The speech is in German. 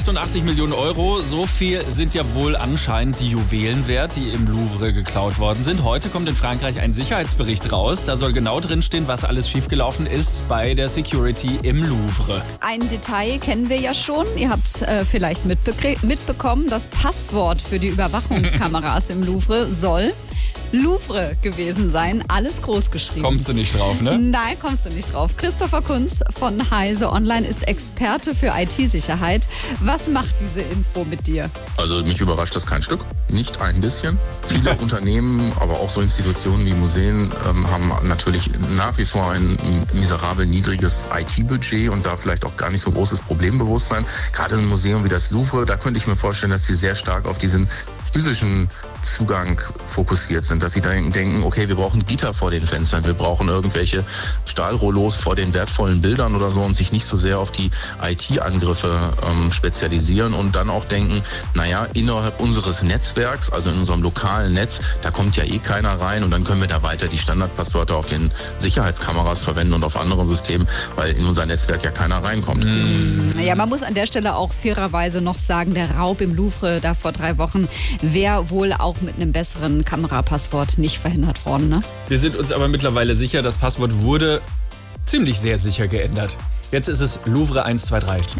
88 Millionen Euro, so viel sind ja wohl anscheinend die Juwelen wert, die im Louvre geklaut worden sind. Heute kommt in Frankreich ein Sicherheitsbericht raus. Da soll genau drinstehen, was alles schiefgelaufen ist bei der Security im Louvre. Ein Detail kennen wir ja schon. Ihr habt es vielleicht mitbekommen. Das Passwort für die Überwachungskameras im Louvre soll Louvre gewesen sein. Alles groß geschrieben. Kommst du nicht drauf, ne? Nein, kommst du nicht drauf. Christopher Kunz von Heise Online ist Experte für IT-Sicherheit. Was macht diese Info mit dir? Also mich überrascht das kein Stück, nicht ein bisschen. Viele Unternehmen, aber auch so Institutionen wie Museen haben natürlich nach wie vor ein miserabel niedriges IT-Budget und da vielleicht auch gar nicht so großes Problembewusstsein. Gerade ein Museum wie das Louvre, da könnte ich mir vorstellen, dass sie sehr stark auf diesen physischen Zugang fokussiert sind, dass sie denken, okay, wir brauchen Gitter vor den Fenstern, wir brauchen irgendwelche Stahlrollos vor den wertvollen Bildern oder so und sich nicht so sehr auf die IT-Angriffe spezialisieren und dann auch denken, naja, innerhalb unseres Netzwerks, also in unserem lokalen Netz, da kommt ja eh keiner rein und dann können wir da weiter die Standardpasswörter auf den Sicherheitskameras verwenden und auf anderen Systemen, weil in unser Netzwerk ja keiner reinkommt. Ja, man muss an der Stelle auch fairerweise noch sagen, der Raub im Louvre da vor 3 Wochen wäre wohl auch mit einem besseren Kamerapasswort nicht verhindert worden, ne? Wir sind uns aber mittlerweile sicher, das Passwort wurde ziemlich sehr sicher geändert. Jetzt ist es Louvre 123.